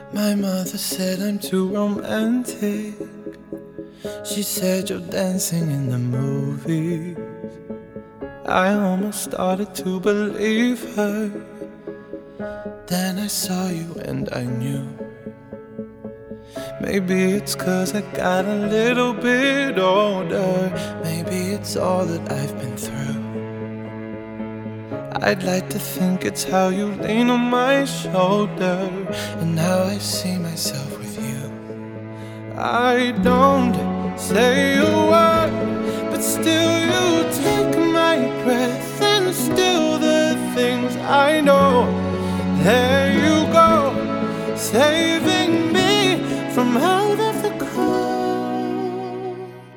My mother said I'm too romantic. She said you're dancing in the movies. I almost started to believe her. Then I saw you and I knew. Maybe it's 'cause I got a little bit older. Maybe it's all that I've been through. I'd like to think it's how you lean on my shoulder and how I see myself with you. I don't say a word, but still you take my breath and still the things I know. There you go, saving me from out of the cold.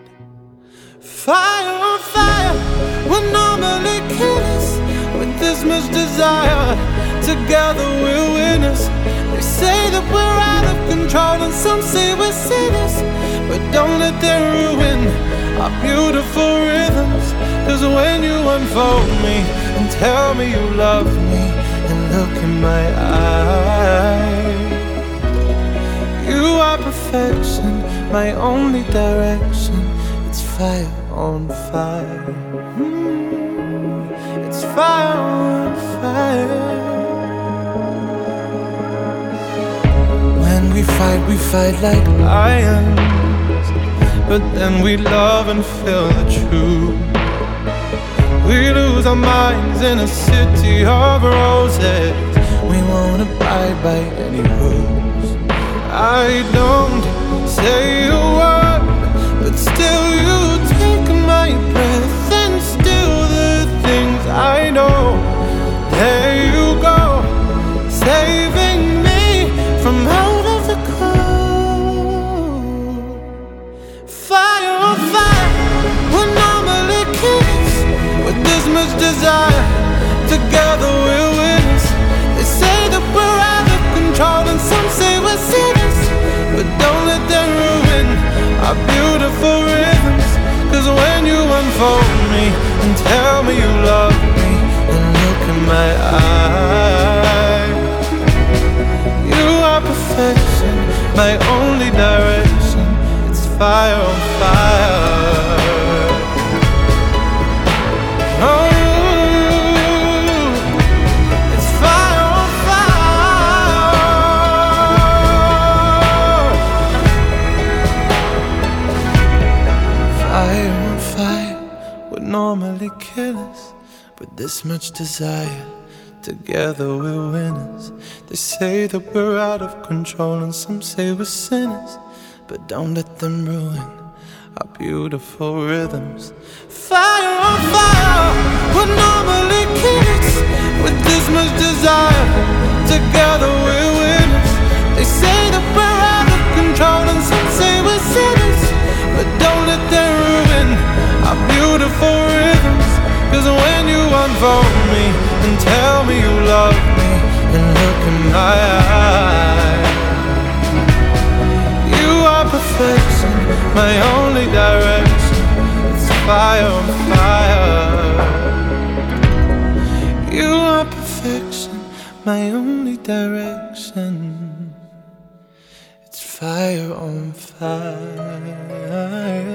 Fire on fire, we're normally killers. With this much desire, together we're winners. They say that we're out of control and some say we're sinners, but don't let them ruin our beautiful rhythms. 'Cause when you unfold me and tell me you love me and look in my eyes, you are perfection, my only direction. It's fire on fire. It's fire on fire. When we fight like lions, but then we love and feel the truth. We lose our minds in a city of roses. We won't abide by any rules. I don't say a word, but still you take my breath and still the things I know. There you go, saving me from out of the cold. Fire on fire, we're normally kids. With this much desire, together we're winners. They say that we're out of control and some say we're sinners, but don't let them ruin our beautiful rhythms. 'Cause when you unfold me and tell me you love me and look in my eyes, you are perfection, my only direction. It's fire on fire. Oh, it's fire on fire. Fire on fire would normally kill us. With this much desire, together we're winners. They say that we're out of control and some say we're sinners, but don't let them ruin our beautiful rhythms. Fire on fire, we're normally kids. With this much desire, together we're winners. They say that we're out of control and some say we're sinners, but don't let them ruin our beautiful rhythms. 'Cause when you unfold me and tell me you love me and look in my eyes, you are perfection, my only direction. It's fire on fire. You are perfection, my only direction. It's fire on fire.